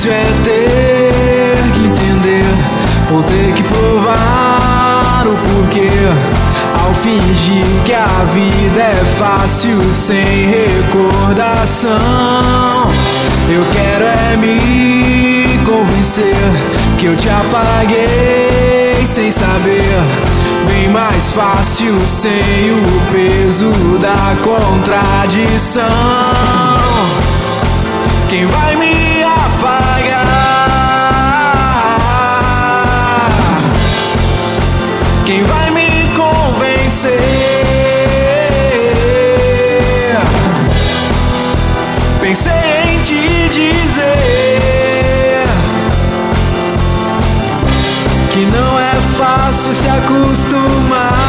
difícil é ter que entender ou ter que provar o porquê. Ao fingir que a vida é fácil sem recordação, eu quero é me convencer que eu te apaguei sem saber. Bem mais fácil sem o peso da contradição. Quem vai me apagar? Quem vai me convencer? Pensei em te dizer que não é fácil se acostumar.